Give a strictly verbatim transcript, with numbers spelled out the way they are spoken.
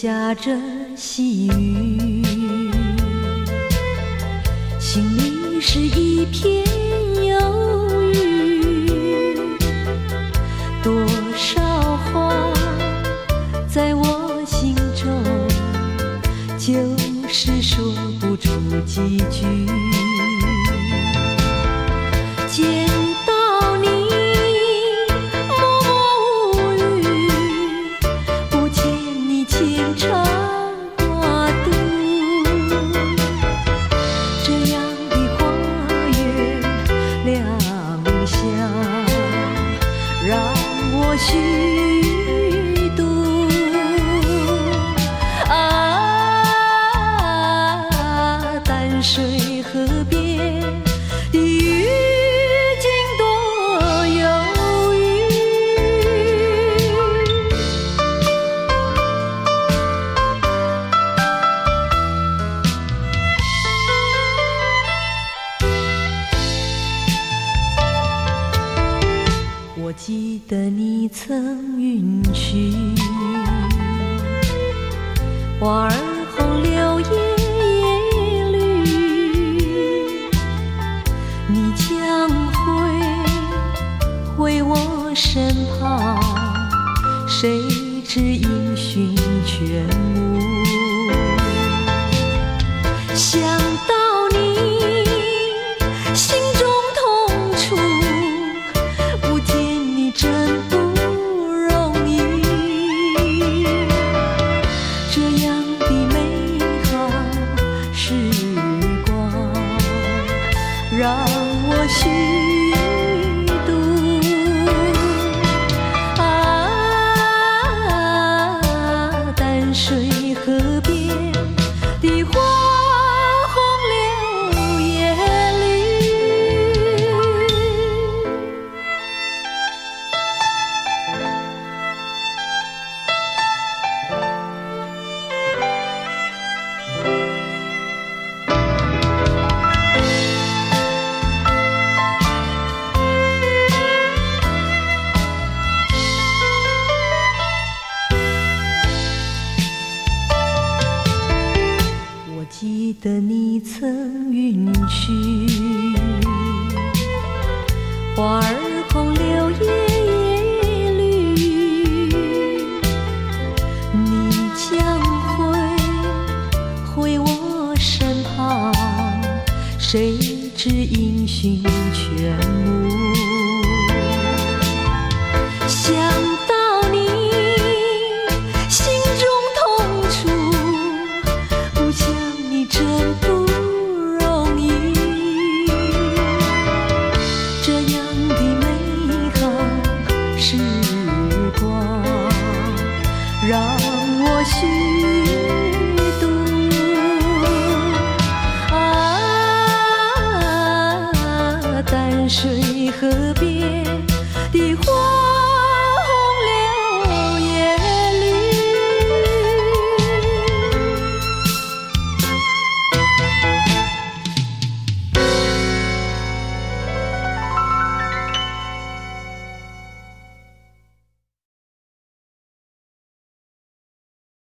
下着细雨，心里是一片忧郁。多少话在我心中，就是说不出几句。见到你默默无语，不见你牵肠挂肚，这样的花月亮下，让我虚度。啊，淡水河边的雨景多忧郁。我记得你曾允许花儿红柳叶叶绿，你将会回我身旁，谁知音讯全无。想到你心中痛楚，不见你真不容易，这样的美好时光让我虚度。啊，淡水河边的花红柳叶绿。我记得你曾允许花儿红柳叶叶绿，你将会回我身旁，谁知音讯全无。想到